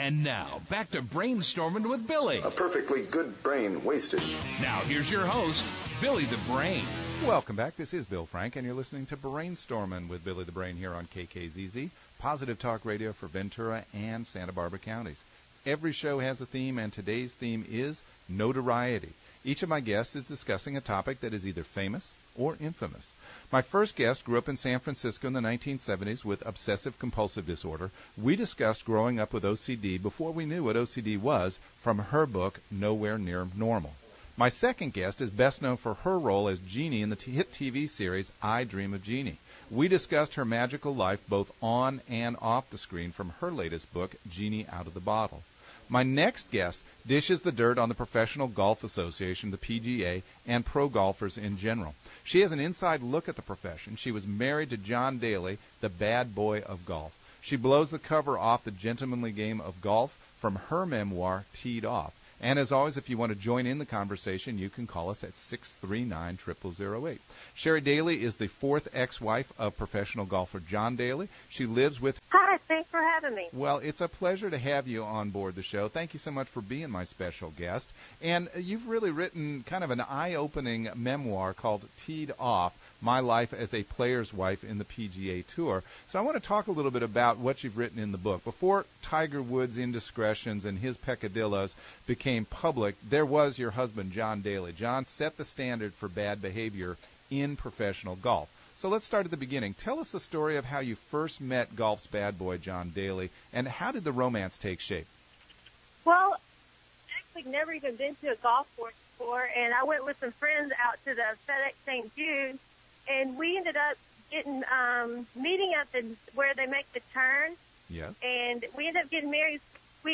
And now, back to Brainstorming with Billy. A perfectly good brain wasted. Now, here's your host, Billy the Brain. Welcome back. This is Bill Frank, and you're listening to Brainstorming with Billy the Brain here on KKZZ, Positive Talk Radio for Ventura and Santa Barbara counties. Every show has a theme, and today's theme is notoriety. Each of my guests is discussing a topic that is either famous or infamous. My first guest grew up in San Francisco in the 1970s with obsessive-compulsive disorder. We discussed growing up with OCD before we knew what OCD was from her book, Nowhere Near Normal. My second guest is best known for her role as Jeannie in the hit TV series I Dream of Jeannie. We discussed her magical life both on and off the screen from her latest book, Jeannie Out of the Bottle. My next guest dishes the dirt on the Professional Golf Association, the PGA, and pro golfers in general. She has an inside look at the profession. She was married to John Daly, the bad boy of golf. She blows the cover off the gentlemanly game of golf from her memoir, Teed Off. And as always, if you want to join in the conversation, you can call us at 639-0008. Sherry Daly is the fourth ex-wife of professional golfer John Daly. She lives with... Hi, thanks for having me. Well, it's a pleasure to have you on board the show. Thank you so much for being my special guest. And you've really written kind of an eye-opening memoir called Teed Off, My Life as a Player's Wife in the PGA Tour. So I want to talk a little bit about what you've written in the book. Before Tiger Woods' indiscretions and his peccadillos became public, there was your husband, John Daly. John set the standard for bad behavior in professional golf. So let's start at the beginning. Tell us the story of how you first met golf's bad boy, John Daly, and how did the romance take shape? Well, I actually never even been to a golf course before, and I went with some friends out to the FedEx St. Jude, and we ended up getting meeting at where they make the turn. Yes. And we ended up getting married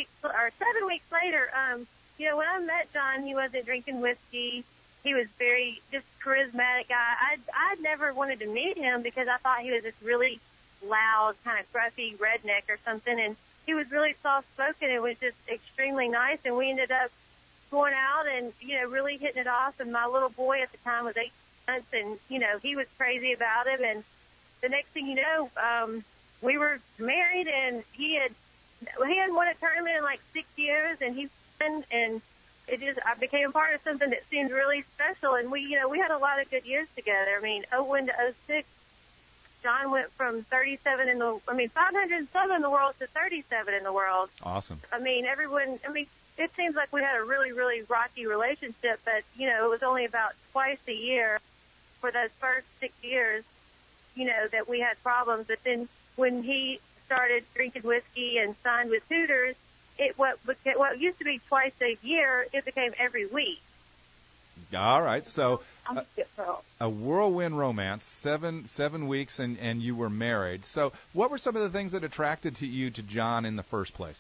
7 weeks later. When I met John, he wasn't drinking whiskey. He was very just charismatic guy. I'd never wanted to meet him because I thought he was this really loud, kind of gruffy redneck or something. And he was really soft-spoken. It was just extremely nice. And we ended up going out and, really hitting it off. And my little boy at the time was 8 months, and, he was crazy about it. And the next thing you know, we were married, and he hadn't won a tournament in like 6 years, and he won, and I became part of something that seemed really special, and we had a lot of good years together. I mean, 01 to 06, John went from 507 in the world to 37 in the world. Awesome. It seems like we had a really, really rocky relationship, but, it was only about twice a year for those first 6 years, that we had problems. But then when he started drinking whiskey and signed with Hooters, what used to be twice a year, it became every week. All right, so a whirlwind romance, seven weeks, and you were married. So what were some of the things that attracted you to John in the first place?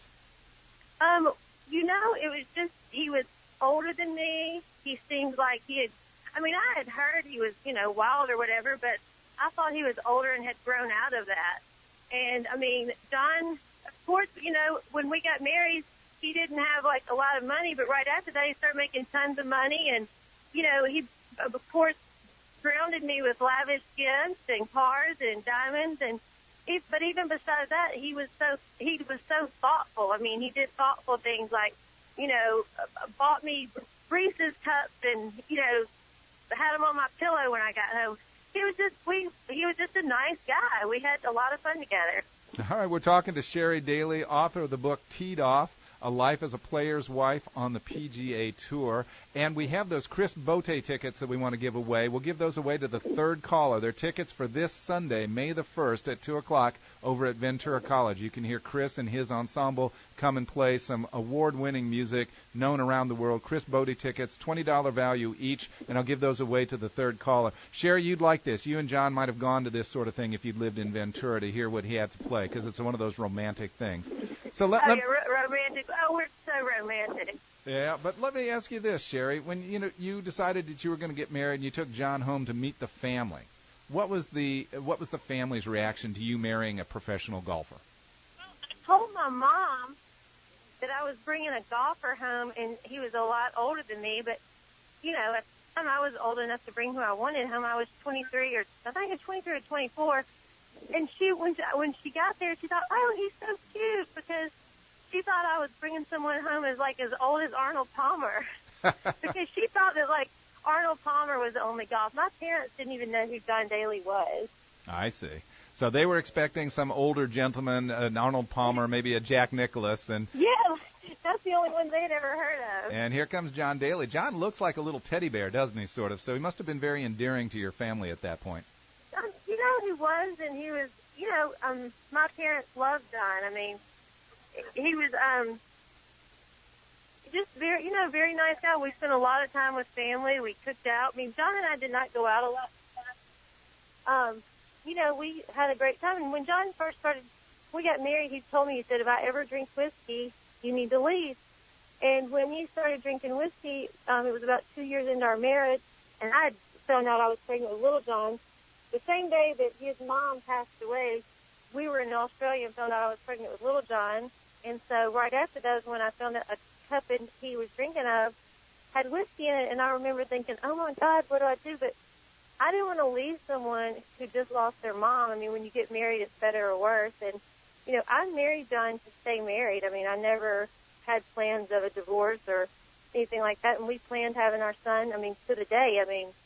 It was just he was older than me. He seemed like I had heard he was, wild or whatever, but I thought he was older and had grown out of that. And, John, of course, when we got married, he didn't have, a lot of money, but right after that, he started making tons of money. And, he, of course, surrounded me with lavish gifts and cars and diamonds. But even besides that, he was so thoughtful. He did thoughtful things like, bought me Reese's cups and, had them on my pillow when I got home. He was just a nice guy. We had a lot of fun together. All right, we're talking to Sherry Daly, author of the book Teed Off, A Life as a Player's Wife on the PGA Tour. And we have those Chris Botte tickets that we want to give away. We'll give those away to the third caller. They're tickets for this Sunday, May the 1st at 2 o'clock over at Ventura College. You can hear Chris and his ensemble come and play some award-winning music known around the world. Chris Botte tickets, $20 value each, and I'll give those away to the third caller. Sherry, you'd like this. You and John might have gone to this sort of thing if you'd lived in Ventura to hear what he had to play, because it's one of those romantic things. So romantic. Oh, we're so romantic. Yeah, but let me ask you this, Sherry. When you decided that you were going to get married and you took John home to meet the family, what was the family's reaction to you marrying a professional golfer? Well, I told my mom that I was bringing a golfer home, and he was a lot older than me. But at the time I was old enough to bring who I wanted home. I was 23 or 24. And when she got there, she thought, oh, he's so cute, because she thought I was bringing someone home as old as Arnold Palmer, because she thought that Arnold Palmer was the only golf. My parents didn't even know who John Daly was. I see. So they were expecting some older gentleman, an Arnold Palmer, maybe a Jack Nicklaus, and yeah, that's the only one they'd ever heard of. And here comes John Daly. John looks like a little teddy bear, doesn't he, sort of? So he must have been very endearing to your family at that point. You know, he was, and he was, my parents loved John. I mean, he was just very nice guy. We spent a lot of time with family. We cooked out. I mean, John and I did not go out a lot. We had a great time. And when John first we got married, he told me, he said, if I ever drink whiskey, you need to leave. And when he started drinking whiskey, it was about 2 years into our marriage, and I found out I was pregnant with little John. The same day that his mom passed away, we were in Australia and found out I was pregnant with little John. And so right after that is when I found out a cup he was drinking of had whiskey in it, and I remember thinking, oh, my God, what do I do? But I didn't want to leave someone who just lost their mom. I mean, when you get married, it's better or worse. And, I married John to stay married. I mean, I never had plans of a divorce or anything like that. And we planned having our son, to the day.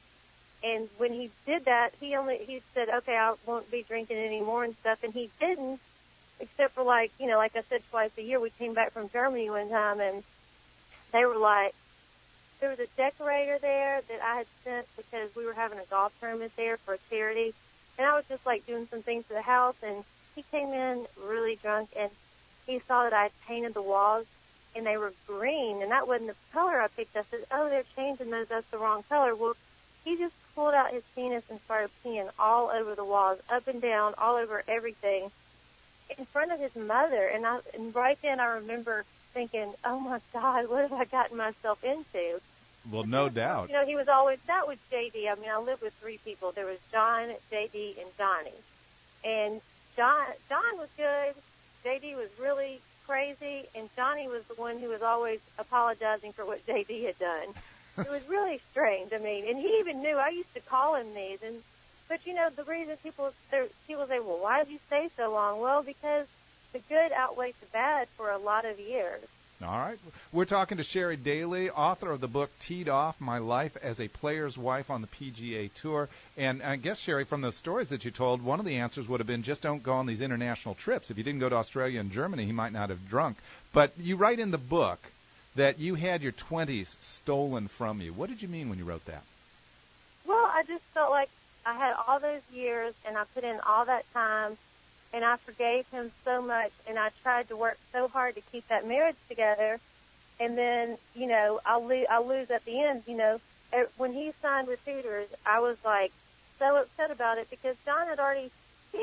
And when he did that, he said, okay, I won't be drinking anymore and stuff. And he didn't, except for like I said, twice a year. We came back from Germany one time, and they were like, there was a decorator there that I had sent because we were having a golf tournament there for a charity. And I was just doing some things to the house, and he came in really drunk, and he saw that I had painted the walls, and they were green, and that wasn't the color I picked. I said, oh, they're changing those. That's the wrong color. Well, he just pulled out his penis and started peeing all over the walls, up and down, all over everything, in front of his mother. And right then I remember thinking, oh, my God, what have I gotten myself into? Well, no doubt. He was that was J.D. I mean, I lived with three people. There was John, J.D., and Johnny. And John was good. J.D. was really crazy, and Johnny was the one who was always apologizing for what J.D. had done. It was really strange. I mean, and he even knew. I used to call him these. But the reason people say, well, why did you stay so long? Well, because the good outweighed the bad for a lot of years. All right. We're talking to Sherry Daly, author of the book Teed Off, My Life as a Player's Wife on the PGA Tour. And I guess, Sherry, from those stories that you told, one of the answers would have been just don't go on these international trips. If you didn't go to Australia and Germany, he might not have drunk. But you write in the book that you had your 20s stolen from you. What did you mean when you wrote that? Well, I just felt like I had all those years, and I put in all that time, and I forgave him so much, and I tried to work so hard to keep that marriage together, and then, I'll lose at the end. When he signed with Hooters, I was, so upset about it because John had already,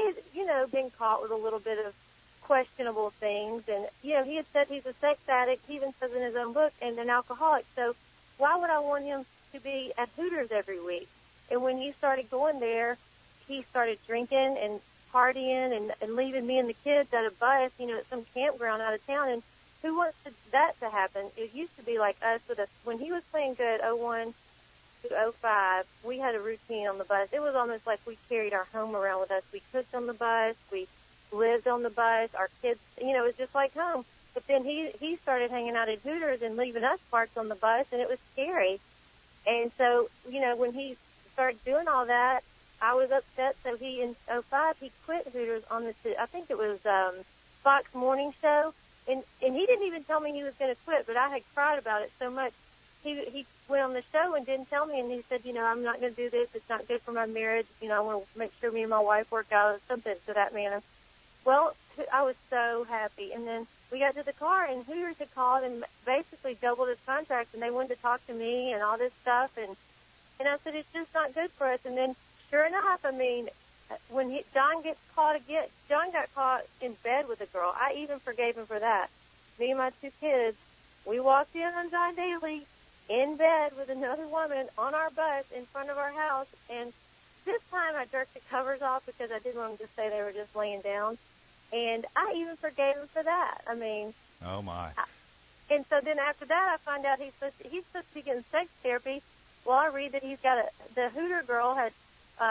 been caught with a little bit of questionable things, and, he had said he's a sex addict. He even says in his own book, and an alcoholic. So why would I want him to be at Hooters every week? And when he started going there, he started drinking and partying and leaving me and the kids at a bus, at some campground out of town. And who wants that to happen? It used to be like us when he was playing good, 01 to 05, we had a routine on the bus. It was almost like we carried our home around with us. We cooked on the bus. We lived on the bus. Our kids, it was just like home. But then he started hanging out at Hooters and leaving us parked on the bus, and it was scary. And so, when he started doing all that, I was upset. So in 05, he quit Hooters on I think it was Fox Morning Show. And he didn't even tell me he was going to quit, but I had cried about it so much. He went on the show and didn't tell me, and he said, I'm not going to do this. It's not good for my marriage. I want to make sure me and my wife work out, something to that manner. Well, I was so happy. And then we got to the car, and Hooters had called and basically doubled his contract, and they wanted to talk to me and all this stuff. And I said, it's just not good for us. And then sure enough, when John gets caught again, John got caught in bed with a girl. I even forgave him for that. Me and my two kids, we walked in on John Daly in bed with another woman on our bus in front of our house. And this time I jerked the covers off because I didn't want them to say they were just laying down. And I even forgave him for that. Oh, my. And so then after that, I find out he's supposed to be getting sex therapy. Well, I read that the Hooter girl had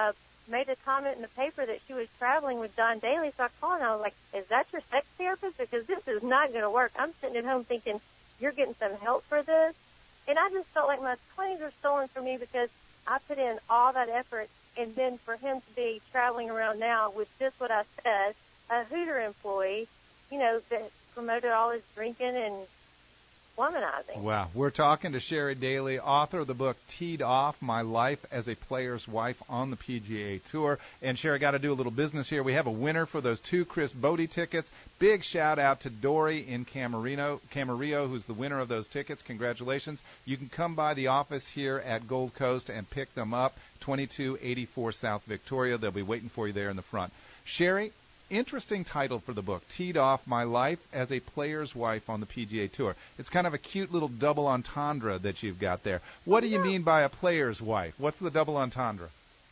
made a comment in the paper that she was traveling with John Daly. So I called and I was like, is that your sex therapist? Because this is not going to work. I'm sitting at home thinking, you're getting some help for this. And I just felt like my 20s were stolen from me because I put in all that effort. And then for him to be traveling around now with just what I said, a Hooter employee, you know, that promoted all his drinking and womanizing. Wow. We're talking to Sherry Daly, author of the book Teed Off, My Life as a Player's Wife on the PGA Tour. And Sherry, got to do a little business here. We have a winner for those 2 Chris Bodie tickets. Big shout out to Dory in Camarillo, who's the winner of those tickets. Congratulations. You can come by the office here at Gold Coast and pick them up, 2284 South Victoria. They'll be waiting for you there in the front. Sherry, interesting title for the book, Teed Off, My Life as a Player's Wife on the PGA Tour. It's kind of a cute little double entendre that you've got there. What do you mean by a player's wife? What's the double entendre?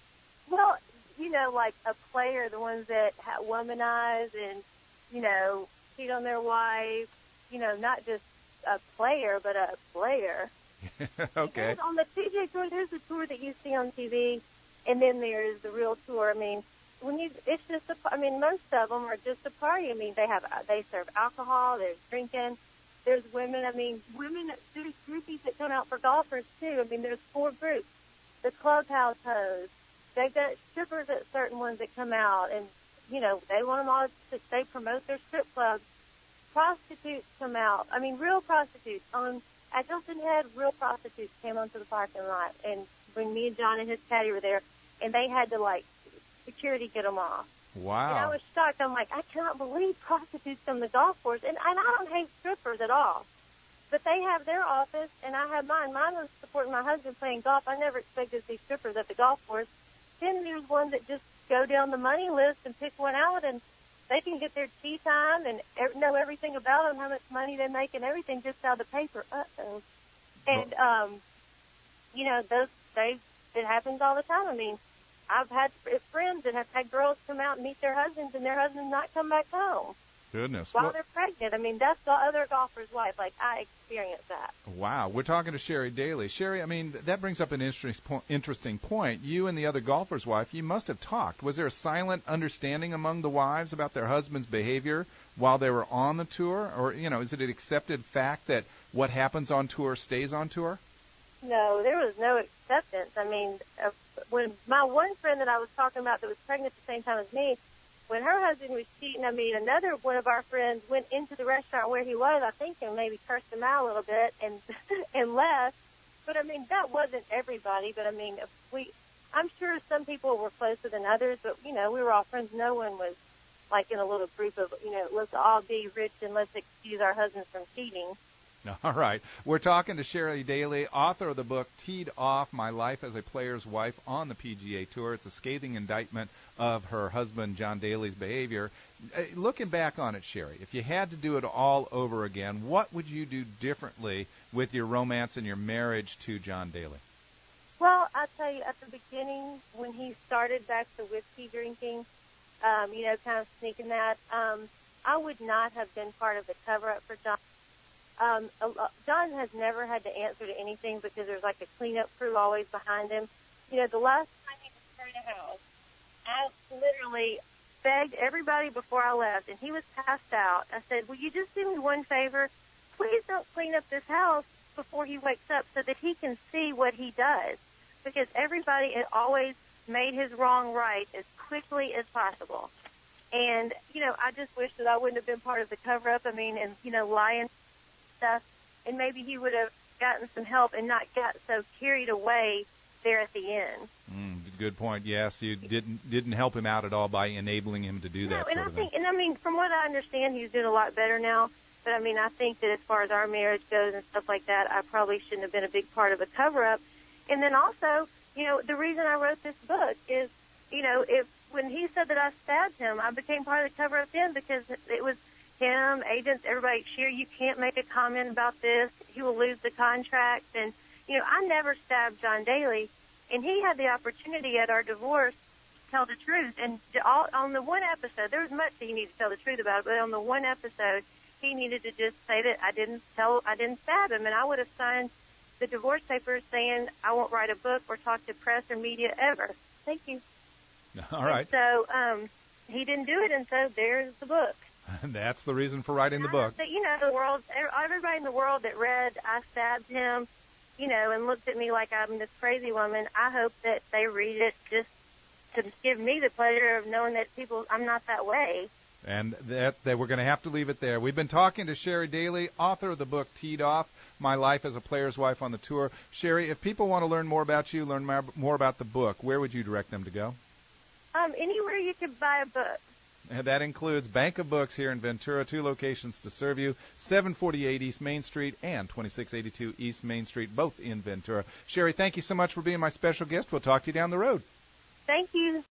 Well, you know, like a player, the ones that womanize and, you know, cheat on their wife, you know, not just a player, but a player. Okay. Because on the PGA Tour, there's the tour that you see on TV, and then there's the real tour. I mean, it's just most of them are just a party. I mean, they serve alcohol, there's drinking, there's women. I mean, there's groupies that come out for golfers too. I mean, there's 4 groups. The clubhouse hoes, they've got strippers at certain ones that come out, and you know they want them all to they promote their strip clubs. Prostitutes come out. I mean, real prostitutes at Hilton Head. Real prostitutes came onto the parking lot, and when me and John and his caddy were there, and they had to security get them off. Wow. And I was shocked. I'm like, I cannot believe prostitutes come to the golf course. And I don't hate strippers at all. But they have their office, and I have mine. Mine was supporting my husband playing golf. I never expected to see strippers at the golf course. Then there's ones that just go down the money list and pick one out, and they can get their tea time and know everything about them, how much money they make and everything just out of the paper. Uh-oh. And, you know, it happens all the time. I mean, I've had friends that have had girls come out and meet their husbands, and their husbands not come back home. Goodness. While they're pregnant. I mean, that's the other golfer's wife. I experienced that. Wow. We're talking to Sherry Daly. Sherry, I mean, that brings up an interesting point. You and the other golfer's wife, you must have talked. Was there a silent understanding among the wives about their husband's behavior while they were on the tour? Or, you know, is it an accepted fact that what happens on tour stays on tour? No, there was no acceptance. I mean, when my one friend that I was talking about that was pregnant at the same time as me, when her husband was cheating, I mean, another one of our friends went into the restaurant where he was, I think, and maybe cursed him out a little bit and left. But, I mean, that wasn't everybody. But, I mean, I'm sure some people were closer than others. But, you know, we were all friends. No one was, in a little group of, you know, let's all be rich and let's excuse our husbands from cheating. All right. We're talking to Sherry Daly, author of the book Teed Off, My Life as a Player's Wife on the PGA Tour. It's a scathing indictment of her husband, John Daly's behavior. Looking back on it, Sherry, if you had to do it all over again, what would you do differently with your romance and your marriage to John Daly? Well, I'll tell you, at the beginning, when he started back to whiskey drinking, you know, kind of sneaking that, I would not have been part of the cover-up for John. John has never had to answer to anything because there's like a cleanup crew always behind him. You know, the last time he destroyed a house, I literally begged everybody before I left, and he was passed out. I said, will you just do me one favor? Please don't clean up this house before he wakes up so that he can see what he does. Because everybody had always made his wrong right as quickly as possible. And, you know, I just wish that I wouldn't have been part of the cover-up. I mean, and, you know, lying stuff, and maybe he would have gotten some help and not got so carried away there at the end. Good point. Yes, you didn't help him out at all by enabling him to do that sort of thing. And I mean, from what I understand, he's doing a lot better now. But I mean, I think that as far as our marriage goes and stuff like that, I probably shouldn't have been a big part of a cover-up. And then also, you know, the reason I wrote this book is, you know, when he said that I stabbed him, I became part of the cover-up then because it was him, agents, everybody, Shear, you can't make a comment about this. He will lose the contract. And, you know, I never stabbed John Daly, and he had the opportunity at our divorce to tell the truth. And on the one episode, there was much that he needed to tell the truth about, but on the one episode, he needed to just say that I didn't stab him, and I would have signed the divorce papers saying I won't write a book or talk to press or media ever. Thank you. All right. And so he didn't do it, and so there's the book. That's the reason for writing the book. But, the world, everybody in the world that read I Stabbed Him, and looked at me like I'm this crazy woman, I hope that they read it just to give me the pleasure of knowing that I'm not that way. And that we're going to have to leave it there. We've been talking to Sherry Daly, author of the book Teed Off, My Life as a Player's Wife on the Tour. Sherry, if people want to learn more about you, learn more about the book, where would you direct them to go? Anywhere you could buy a book. And that includes Bank of Books here in Ventura, 2 locations to serve you, 748 East Main Street and 2682 East Main Street, both in Ventura. Sherry, thank you so much for being my special guest. We'll talk to you down the road. Thank you.